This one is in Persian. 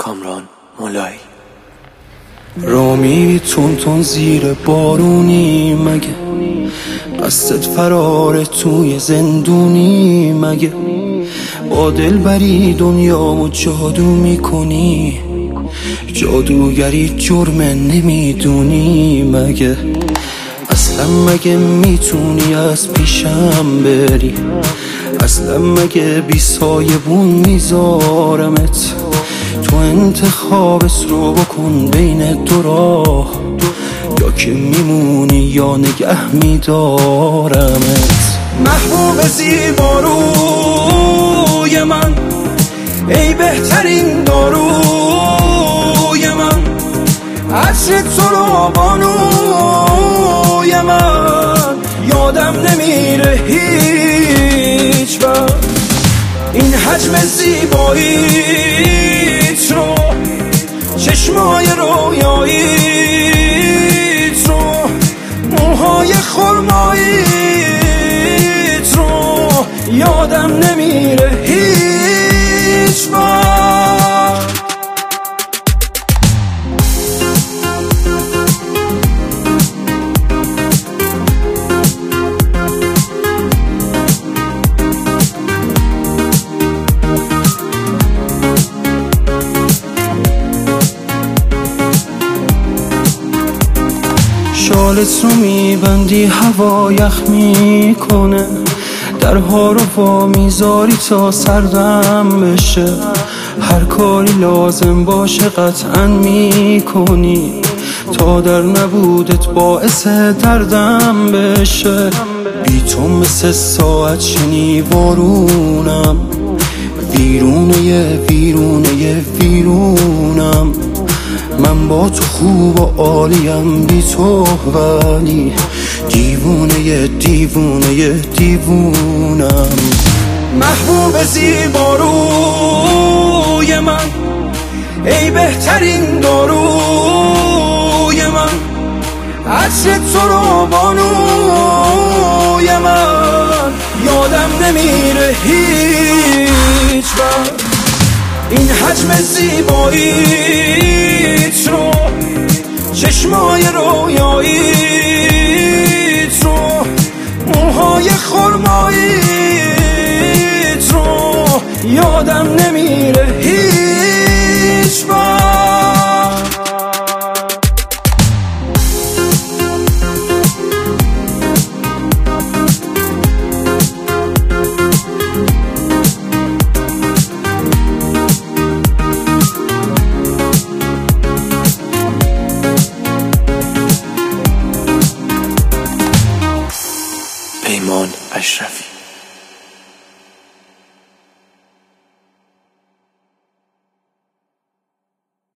کامران مولایی. رامی تون تون زیر بارونی مگه؟ قصد فرار توی زندونی مگه؟ با دلبری دنیامو جادو میکنی، جادوگری جرم نمیدونی مگه؟ اصلا مگه میتونی از پیشم بری؟ اصلا مگه بی سایبون میذارمت؟ تو انتخابت رو بکن بین دو راه، یا که میمونی یا نگه میدارمت. محبوب زیباروی من، ای بهترین داروی من، عطر تو رو بانوی من، یادم نمیره هیچ وقت این حجم زیباییت رو، چشمای رویاییت رو، موهای خرماییت رو، یادم نمیره هیچ وقت. شالت رو میبندی هوا یخ میکنه، درها رو وا میذاری تا سردم بشه، هر کاری لازم باشه قطعا میکنی تا در نبودت باعث دردم بشه. بی تو مثل ساعت شنیوارونم، ویرونه ویرونه ویرونم. من با تو خوب و عالیم، بی تو ولی دیوونه دیوونه دیوونم. محبوب زیباروی من، ای بهترین داروی من، عطر تو رو بانوی من، یادم نمیره هیچ وقت این حجم زیباییت رو، چشمای رویاییت رو، موهای خرماییت رو، یادم نمیره هیچ وقت. پیمان اشرفی.